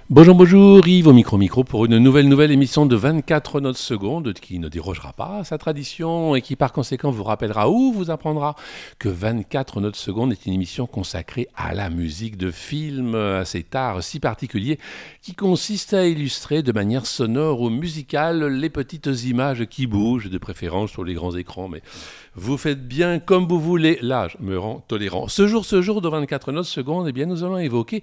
Bonjour, bonjour, Yves au micro pour une nouvelle émission de 24 notes secondes qui ne dérogera pas à sa tradition et qui par conséquent vous rappellera ou vous apprendra que 24 notes secondes est une émission consacrée à la musique de film, à cet art si particulier qui consiste à illustrer de manière sonore ou musicale les petites images qui bougent, de préférence sur les grands écrans, mais vous faites bien comme vous voulez, là je me rends tolérant. Ce jour de 24 notes secondes, eh bien, nous allons évoquer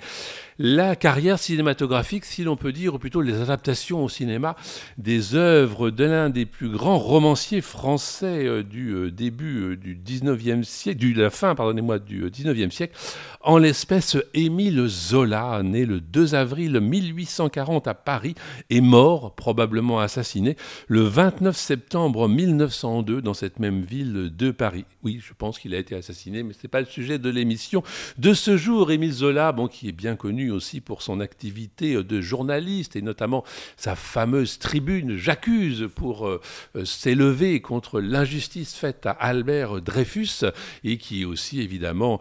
la carrière cinématographique, si l'on peut dire, ou plutôt les adaptations au cinéma des œuvres de l'un des plus grands romanciers français du début du 19e siècle, de la fin, pardonnez-moi, du 19e siècle, en l'espèce Émile Zola, né le 2 avril 1840 à Paris et mort, probablement assassiné, le 29 septembre 1902 dans cette même ville de Paris. Oui, je pense qu'il a été assassiné, mais ce n'est pas le sujet de l'émission de ce jour. Émile Zola, qui est bien connu aussi pour son activité de journaliste et notamment sa fameuse tribune J'accuse pour s'élever contre l'injustice faite à Albert Dreyfus et qui est aussi évidemment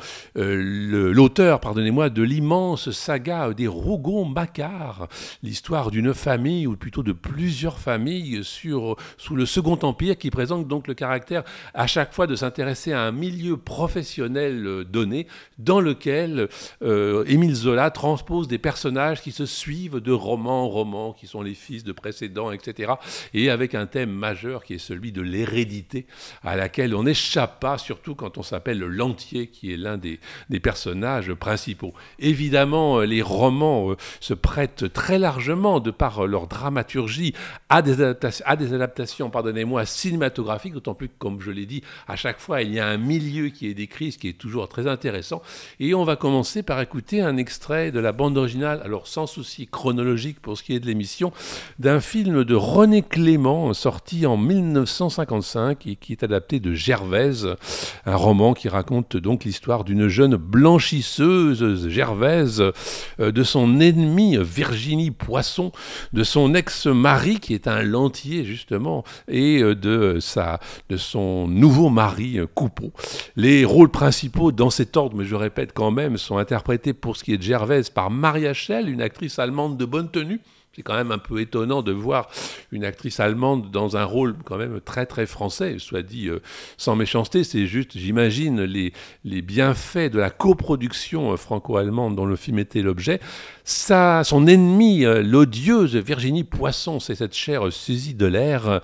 l'auteur, de l'immense saga des Rougon-Macquart, l'histoire d'une famille ou plutôt de plusieurs familles sous le Second Empire qui présente donc le caractère à chaque fois de s'intéresser à un milieu professionnel donné dans lequel Émile Zola transpose des personnages qui se suivent de roman en roman, qui sont les fils de précédents, etc. Et avec un thème majeur qui est celui de l'hérédité, à laquelle on n'échappe pas, surtout quand on s'appelle Lantier, qui est l'un des personnages principaux. Évidemment, les romans se prêtent très largement, de par leur dramaturgie, à des adaptations cinématographiques, d'autant plus que, comme je l'ai dit, à chaque fois, il y a un milieu qui est décrit, ce qui est toujours très intéressant. Et on va commencer par écouter un extrait de la bande originale, alors sans souci chronologique pour ce qui est de l'émission, d'un film de René Clément, sorti en 1955 et qui est adapté de Gervaise, un roman qui raconte donc l'histoire d'une jeune blanchisseuse, Gervaise, de son ennemie Virginie Poisson, de son ex-mari qui est un Lantier justement, et de son nouveau mari Coupeau. Les rôles principaux dans cet ordre, mais je répète quand même, sont interprétés pour ce qui est de Gervaise par Maria Schell, une actrice allemande de bonne tenue. C'est quand même un peu étonnant de voir une actrice allemande dans un rôle quand même très très français, soit dit sans méchanceté. C'est juste, j'imagine, les bienfaits de la coproduction franco-allemande dont le film était l'objet. Son ennemie, l'odieuse Virginie Poisson, c'est cette chère Suzy Delair.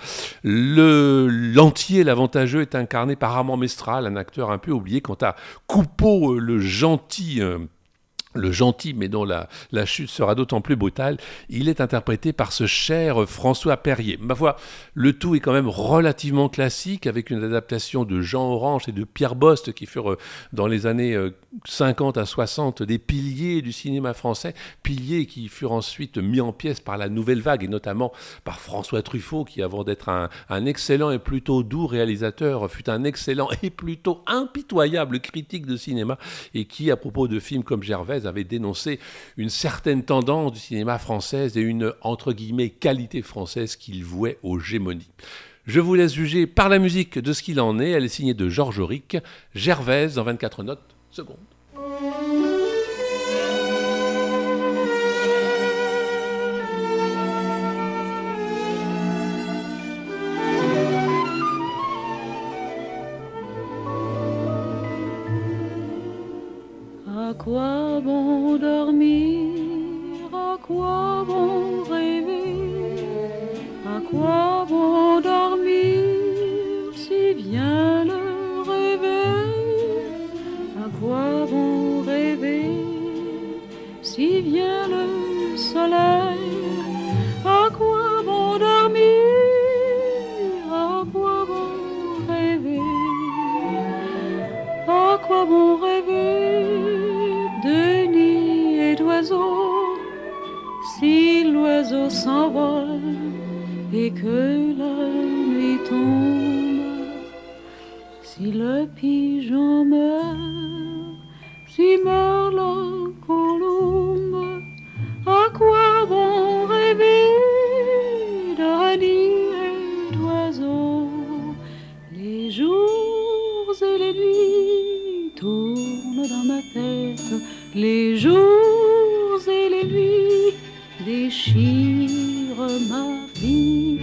L'entier, l'avantageux, est incarné par Armand Mestral, un acteur un peu oublié. Quant à Coupeau, le gentil, mais dont la chute sera d'autant plus brutale, il est interprété par ce cher François Perrier. Ma foi, le tout est quand même relativement classique, avec une adaptation de Jean Orange et de Pierre Bost, qui furent dans les années 50 à 60 des piliers du cinéma français, piliers qui furent ensuite mis en pièces par la Nouvelle Vague, et notamment par François Truffaut, qui avant d'être un excellent et plutôt doux réalisateur, fut un excellent et plutôt impitoyable critique de cinéma, et qui, à propos de films comme Gervaise, avait dénoncé une certaine tendance du cinéma français et une, entre guillemets, qualité française qu'il vouait aux gémonies. Je vous laisse juger par la musique de ce qu'il en est. Elle est signée de Georges Auric, Gervaise en 24 notes secondes. À quoi bon dormir, à quoi bon rêver, à quoi bon dormir si vient le réveil, à quoi bon rêver si vient le soleil, à quoi bon dormir, à quoi bon rêver, à quoi bon rêver de nid et d'oiseaux, si l'oiseau s'envole et que la nuit tombe, si le pigeon meurt, si meurt la colombe, à quoi bon rêver de nid et d'oiseaux, les jours et les nuits tournent dans ma tête, les jours et les nuits déchire ma vie.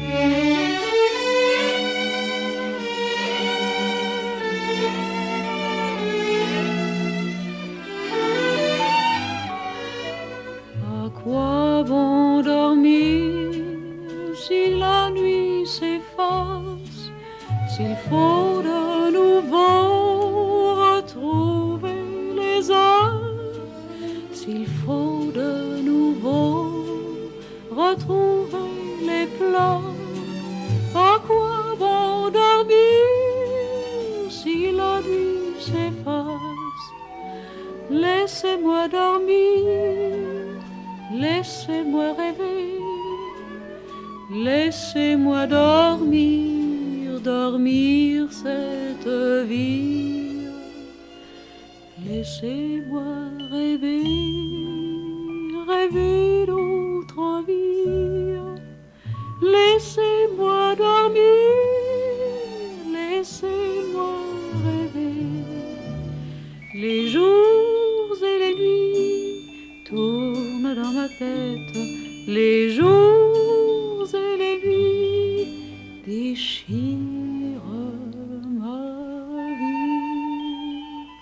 À quoi bon dormir si la nuit s'efface, s'il faut de nouveau retrouver les heures, s'il faut de nouveau retrouver les pleurs. À quoi bon dormir si la nuit s'efface? Laissez-moi dormir, laissez-moi rêver, laissez-moi dormir, dormir cette vie. Laissez-moi rêver, rêver d'autres vies. Laissez-moi dormir, laissez-moi rêver. Les jours et les nuits tournent dans ma tête. Les jours et les nuits déchirent ma vie.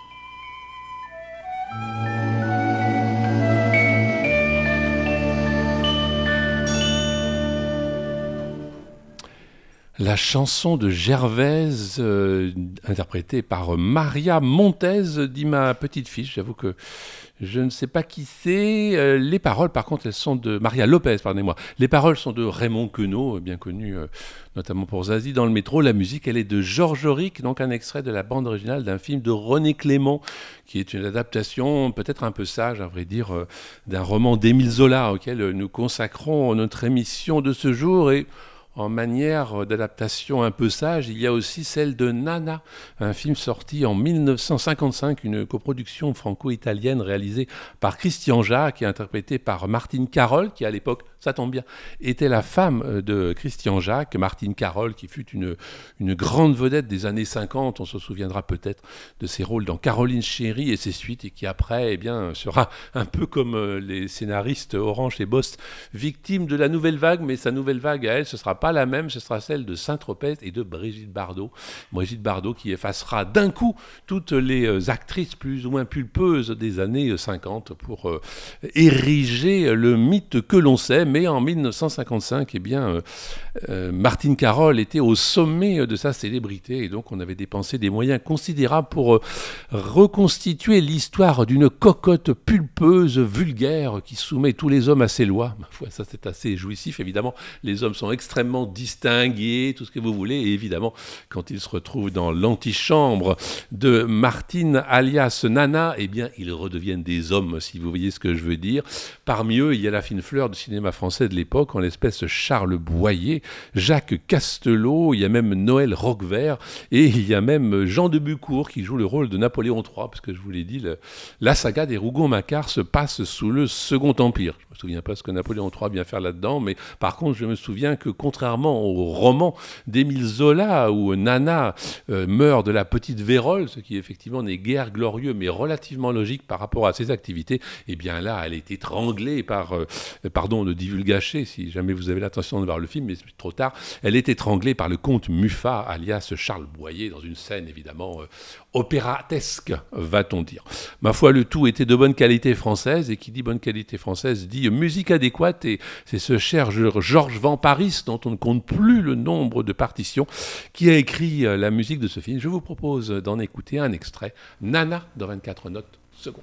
La chanson de Gervaise, interprétée par Maria Montez, dit ma petite fiche. J'avoue que je ne sais pas qui c'est. Les paroles, par contre, elles sont de Maria Lopez, pardonnez-moi. Les paroles sont de Raymond Queneau, bien connu notamment pour Zazie dans le métro. La musique, elle est de Georges Auric, donc un extrait de la bande originale d'un film de René Clément, qui est une adaptation, peut-être un peu sage, à vrai dire, d'un roman d'Émile Zola, auquel nous consacrons notre émission de ce jour. Et en manière d'adaptation un peu sage, il y a aussi celle de Nana, un film sorti en 1955, une coproduction franco-italienne réalisée par Christian Jacques et interprétée par Martine Carol, qui à l'époque, ça tombe bien, était la femme de Christian Jacques. Martine Carol, qui fut une grande vedette des années 50, on se souviendra peut-être de ses rôles dans Caroline Chéry et ses suites, et qui après eh bien, sera un peu comme les scénaristes Orange et Bost, victime de la nouvelle vague, mais sa nouvelle vague à elle, ce sera pas la même, ce sera celle de Saint-Tropez et de Brigitte Bardot. Brigitte Bardot qui effacera d'un coup toutes les actrices plus ou moins pulpeuses des années 50 pour ériger le mythe que l'on sait. Mais en 1955, eh bien, Martine Carol était au sommet de sa célébrité et donc on avait dépensé des moyens considérables pour reconstituer l'histoire d'une cocotte pulpeuse, vulgaire, qui soumet tous les hommes à ses lois. Ma foi, ça c'est assez jouissif, évidemment. Les hommes sont extrêmement distingués, tout ce que vous voulez, et évidemment, quand ils se retrouvent dans l'antichambre de Martine alias Nana, eh bien, ils redeviennent des hommes, si vous voyez ce que je veux dire. Parmi eux, il y a la fine fleur du cinéma français de l'époque, en l'espèce Charles Boyer, Jacques Castelot, il y a même Noël Roquevert, et il y a même Jean de Bucourt qui joue le rôle de Napoléon III, parce que je vous l'ai dit, la saga des Rougon-Macquart se passe sous le Second Empire. Je ne me souviens pas ce que Napoléon III vient faire là-dedans, mais par contre, je me souviens que contrairement au roman d'Émile Zola, où Nana meurt de la petite vérole, ce qui effectivement n'est guère glorieux, mais relativement logique par rapport à ses activités, eh bien là, elle est étranglée par, pardon de divulgacher, si jamais vous avez l'intention de voir le film, mais c'est trop tard, elle est étranglée par le comte Muffat, alias Charles Boyer, dans une scène évidemment opératesque, va-t-on dire. Ma foi, le tout était de bonne qualité française, et qui dit bonne qualité française dit musique adéquate, et c'est ce cher Georges Van Paris, dont on ne compte plus le nombre de partitions, qui a écrit la musique de ce film. Je vous propose d'en écouter un extrait, Nana, dans 24 notes secondes.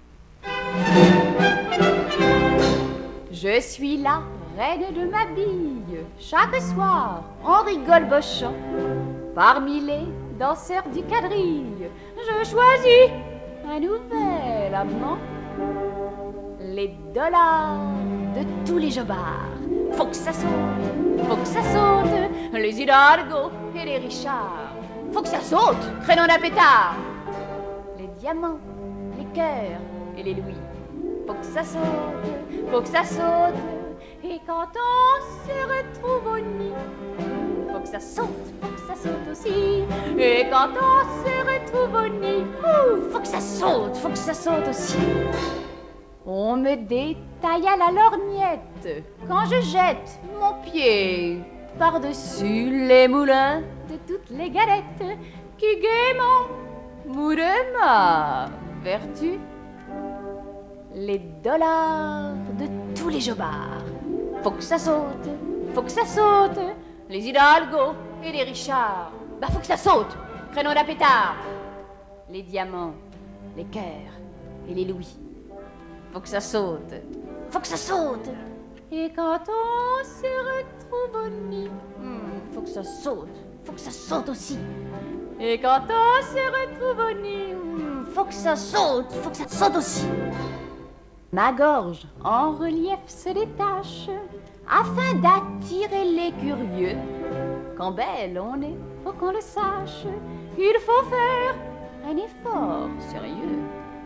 Je suis la reine de ma bille, chaque soir on rigole bochant. Parmi les danseurs du quadrille, je choisis un nouvel amant. Les dollars de tous les jobards, faut que ça saute, les Hidalgo et les Richards. Faut que ça saute, créneau d'un pétard. Les diamants, les cœurs et les louis. Faut que ça saute, et quand on se retrouve au nid, faut que ça saute aussi, et quand on se retrouve au nid, faut que ça saute aussi. On me détaille à la lorgnette quand je jette mon pied par-dessus les moulins de toutes les galettes qui gaiement moudent ma vertu. Les dollars de tous les jobards, faut que ça saute, faut que ça saute. Les Hidalgo et les Richards, bah faut que ça saute, créneau d'un pétard. Les diamants, les cœurs et les louis, faut que ça saute, faut que ça saute. Et quand on se retrouve au nid, faut que ça saute aussi. Et quand on se retrouve au nid, faut que ça saute aussi. Ma gorge en relief se détache afin d'attirer les curieux. Quand belle on est, faut qu'on le sache, il faut faire un effort sérieux.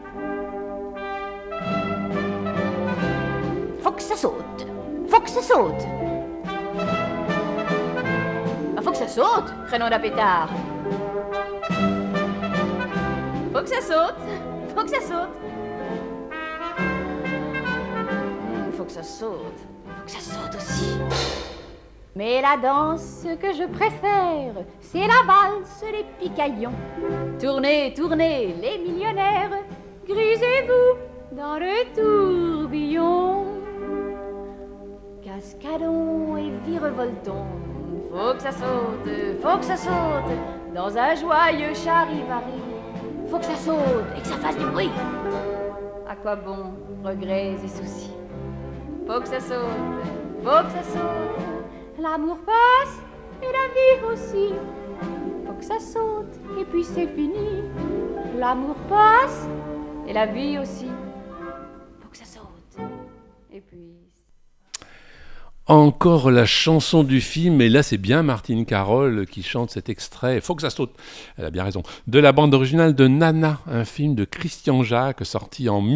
Faut que ça saute, faut que ça saute. Ah, faut que ça saute, créneau d'un pétard. Faut que ça saute, faut que ça saute. Faut que ça saute aussi. Mais la danse que je préfère, c'est la valse, les picaillons. Tournez, tournez, les millionnaires, grisez-vous dans le tourbillon. Cascadons et virevoltons, faut que ça saute, dans un joyeux charivari. Faut que ça saute et que ça fasse du bruit. À quoi bon regrets et soucis? Faut que ça saute, l'amour passe et la vie aussi. Faut que ça saute et puis c'est fini. L'amour passe et la vie aussi. Faut que ça saute et puis... Encore la chanson du film, et là c'est bien Martine Carole qui chante cet extrait, faut que ça saute, elle a bien raison, de la bande originale de Nana, un film de Christian Jacques sorti en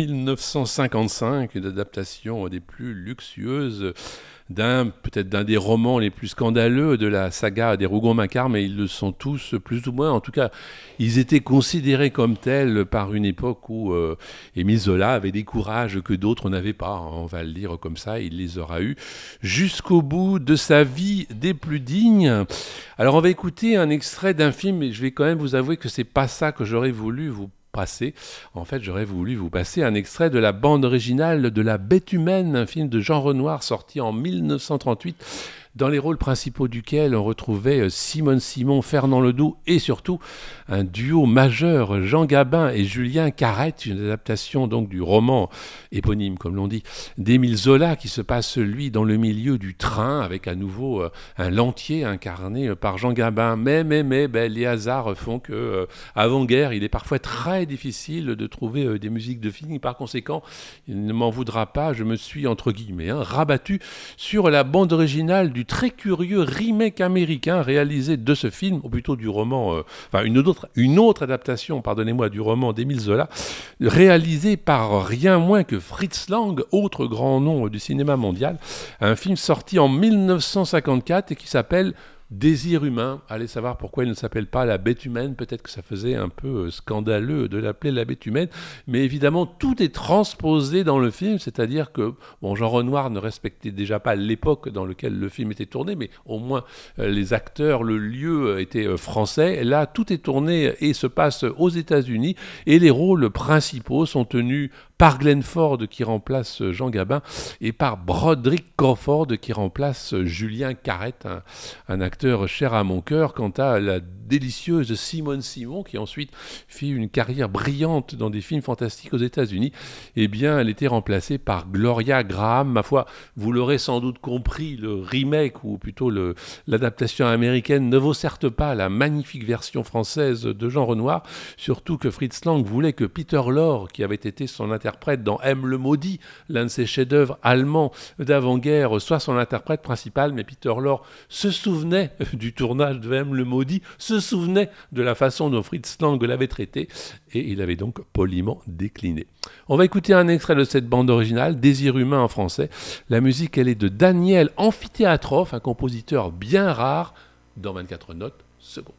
1955, une adaptation des plus luxueuses peut-être d'un des romans les plus scandaleux de la saga des Rougon-Macquart, mais ils le sont tous plus ou moins. En tout cas, ils étaient considérés comme tels par une époque où Émile Zola avait des courages que d'autres n'avaient pas. On va le dire comme ça, il les aura eus jusqu'au bout de sa vie des plus dignes. Alors, on va écouter un extrait d'un film, et je vais quand même vous avouer que c'est pas ça que j'aurais voulu vous passer. En fait, j'aurais voulu vous passer un extrait de la bande originale de La Bête humaine, un film de Jean Renoir sorti en 1938, dans les rôles principaux duquel on retrouvait Simone Simon, Fernand Ledoux et surtout un duo majeur, Jean Gabin et Julien Carrette, une adaptation donc du roman éponyme, comme l'on dit, d'Émile Zola, qui se passe, lui, dans le milieu du train, avec à nouveau un Lantier incarné par Jean Gabin. Mais les hasards font que, avant-guerre, il est parfois très difficile de trouver des musiques de film. Par conséquent, il ne m'en voudra pas, je me suis, entre guillemets, rabattu sur la bande originale du très curieux remake américain réalisé de ce film, ou plutôt du roman, une autre adaptation, pardonnez-moi, du roman d'Émile Zola, réalisé par rien moins que Fritz Lang, autre grand nom du cinéma mondial, un film sorti en 1954 et qui s'appelle Désir humain. Allez savoir pourquoi il ne s'appelle pas La Bête humaine. Peut-être que ça faisait un peu scandaleux de l'appeler La Bête humaine. Mais évidemment, tout est transposé dans le film. C'est-à-dire que Jean Renoir ne respectait déjà pas l'époque dans laquelle le film était tourné, mais au moins les acteurs, le lieu étaient français. Là, tout est tourné et se passe aux États-Unis. Et les rôles principaux sont tenus par Glenn Ford qui remplace Jean Gabin et par Broderick Crawford qui remplace Julien Carrette, un acteur cher à mon cœur. Quant à la délicieuse Simone Simon, qui ensuite fit une carrière brillante dans des films fantastiques aux États-Unis, eh bien, elle était remplacée par Gloria Graham. Ma foi, vous l'aurez sans doute compris, le remake, ou plutôt l'adaptation américaine, ne vaut certes pas la magnifique version française de Jean Renoir, surtout que Fritz Lang voulait que Peter Lorre, qui avait été son interprète dans M le maudit, l'un de ses chefs-d'œuvre allemands d'avant-guerre, soit son interprète principal. Mais Peter Lorre se souvenait du tournage de M le maudit, se souvenait de la façon dont Fritz Lang l'avait traité, et il avait donc poliment décliné. On va écouter un extrait de cette bande originale, Désir humain en français. La musique, elle est de Daniel Amphithéatrof, un compositeur bien rare, dans 24 notes secondes.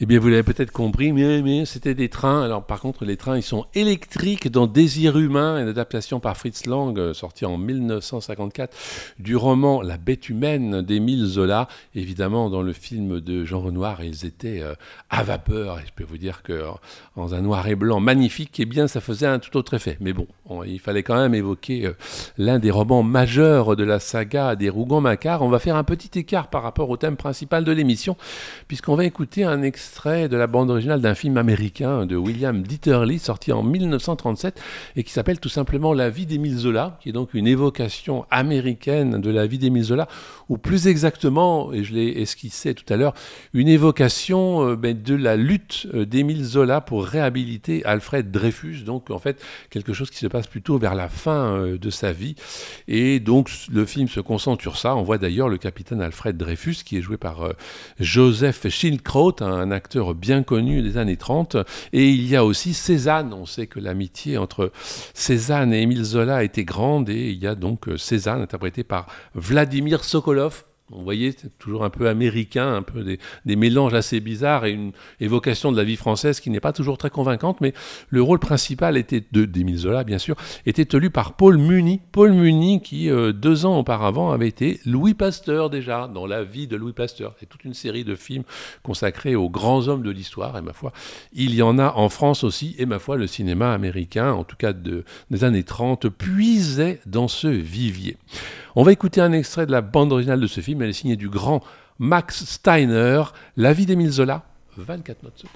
Eh bien, vous l'avez peut-être compris, mais c'était des trains. Alors, par contre, les trains, ils sont électriques dans Désir humain, une adaptation par Fritz Lang, sortie en 1954, du roman La bête humaine d'Émile Zola. Évidemment, dans le film de Jean Renoir, ils étaient à vapeur. Et je peux vous dire que dans un noir et blanc magnifique, eh bien, ça faisait un tout autre effet. Mais bon, il fallait quand même évoquer l'un des romans majeurs de la saga des Rougon-Macquart. On va faire un petit écart par rapport au thème principal de l'émission, puisqu'on va écouter un extrait de la bande originale d'un film américain de William Dieterle, sorti en 1937, et qui s'appelle tout simplement La vie d'Émile Zola, qui est donc une évocation américaine de la vie d'Émile Zola, ou plus exactement, et je l'ai esquissé tout à l'heure, une évocation de la lutte d'Émile Zola pour réhabiliter Alfred Dreyfus, donc en fait quelque chose qui se passe plutôt vers la fin de sa vie, et donc le film se concentre sur ça. On voit d'ailleurs le capitaine Alfred Dreyfus, qui est joué par Joseph Schildkraut, un acteur bien connu des années 30, et il y a aussi Cézanne. On sait que l'amitié entre Cézanne et Émile Zola était grande, et il y a donc Cézanne interprété par Vladimir Sokolov. Vous voyez, c'est toujours un peu américain, un peu des mélanges assez bizarres et une évocation de la vie française qui n'est pas toujours très convaincante, mais le rôle principal d'Émile Zola, bien sûr, était tenu par Paul Muni. Paul Muni qui, 2 ans auparavant, avait été Louis Pasteur déjà, dans La vie de Louis Pasteur. C'est toute une série de films consacrés aux grands hommes de l'histoire, et ma foi, il y en a en France aussi, et ma foi, le cinéma américain, en tout cas des années 30, puisait dans ce vivier. On va écouter un extrait de la bande originale de ce film. Elle est signée du grand Max Steiner. La vie d'Émile Zola, 24 notes secondes.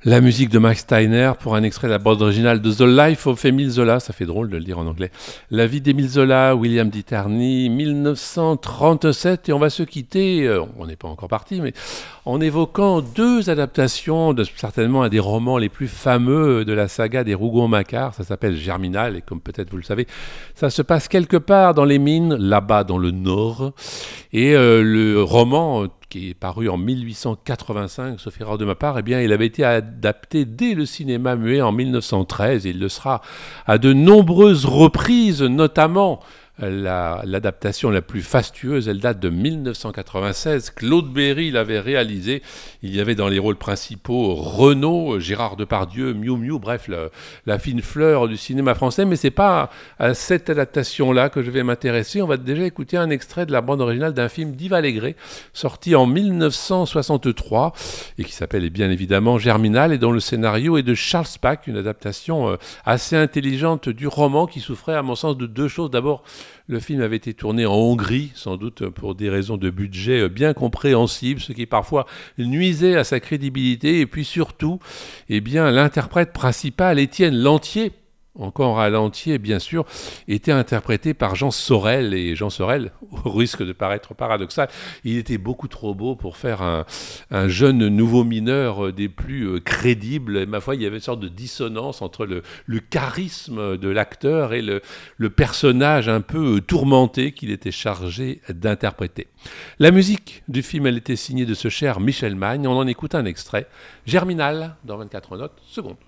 La musique de Max Steiner pour un extrait de la bande originale de The Life of Émile Zola, ça fait drôle de le dire en anglais. La vie d'Émile Zola, William Ditterney, 1937, et on va se quitter, on n'est pas encore parti, mais en évoquant deux adaptations de certainement un des romans les plus fameux de la saga des Rougon-Macquart, ça s'appelle Germinal, et comme peut-être vous le savez, ça se passe quelque part dans les mines, là-bas dans le nord, et le roman qui est paru en 1885, sauf erreur de ma part, eh bien, il avait été adapté dès le cinéma muet en 1913 et il le sera à de nombreuses reprises, notamment l'adaptation la plus fastueuse, elle date de 1996. Claude Berry l'avait réalisée. Il y avait dans les rôles principaux Renaud, Gérard Depardieu, Miou Miou, bref, la fine fleur du cinéma français. Mais c'est pas à cette adaptation-là que je vais m'intéresser. On va déjà écouter un extrait de la bande originale d'un film d'Yves Allégret, sorti en 1963 et qui s'appelle bien évidemment Germinal et dont le scénario est de Charles Spack, une adaptation assez intelligente du roman qui souffrait à mon sens de deux choses. D'abord, le film avait été tourné en Hongrie, sans doute pour des raisons de budget bien compréhensibles, ce qui parfois nuisait à sa crédibilité. Et puis surtout, eh bien, l'interprète principal, Étienne Lantier, encore à Lantier, bien sûr, était interprété par Jean Sorel. Et Jean Sorel, au risque de paraître paradoxal, il était beaucoup trop beau pour faire un jeune nouveau mineur des plus crédibles. Et ma foi, il y avait une sorte de dissonance entre le charisme de l'acteur et le personnage un peu tourmenté qu'il était chargé d'interpréter. La musique du film, elle était signée de ce cher Michel Magne. On en écoute un extrait. Germinal, dans 24 notes secondes.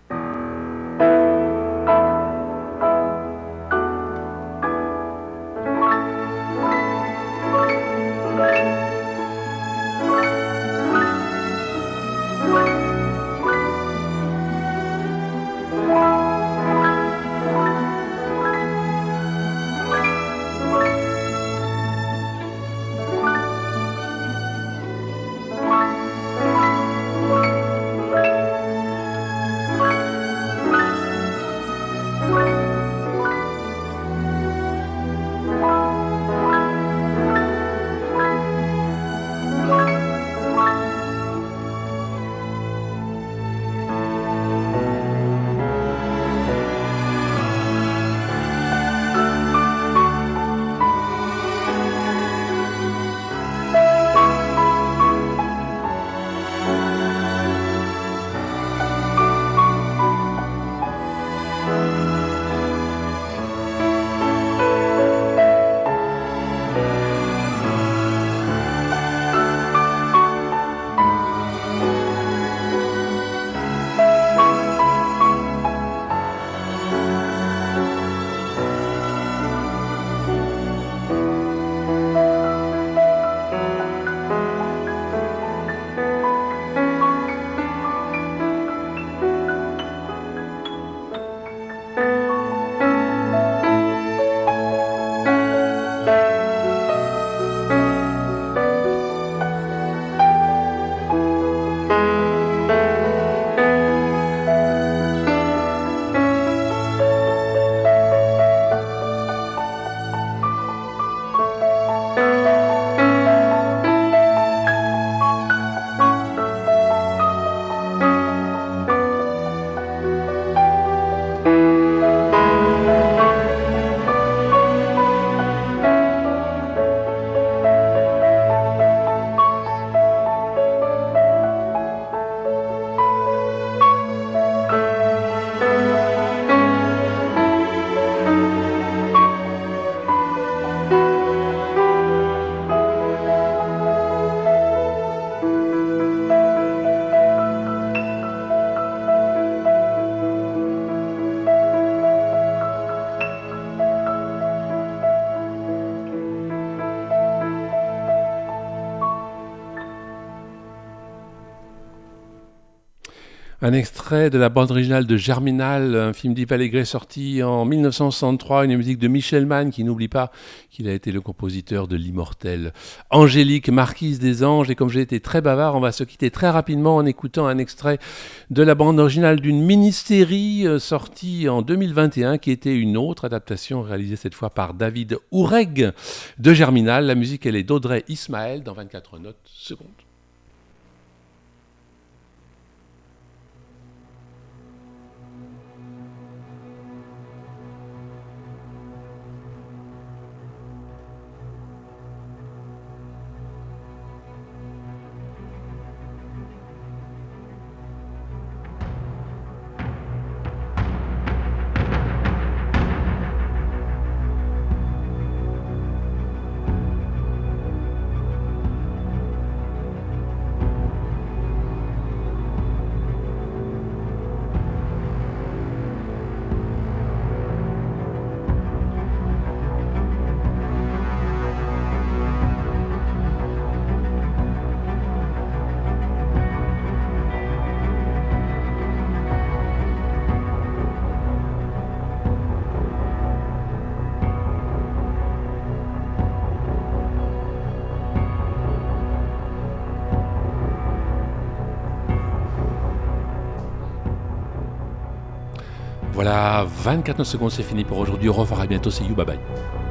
Un extrait de la bande originale de Germinal, un film d'Yves Allégret sorti en 1963, une musique de Michel Magne, qui n'oublie pas qu'il a été le compositeur de l'immortelle Angélique, marquise des anges. Et comme j'ai été très bavard, on va se quitter très rapidement en écoutant un extrait de la bande originale d'une mini-série sortie en 2021, qui était une autre adaptation réalisée cette fois par David Oureg de Germinal. La musique, elle est d'Audrey Ismaël dans 24 notes secondes. Voilà, 24 secondes, c'est fini pour aujourd'hui. Au revoir, à bientôt, c'est you, bye bye.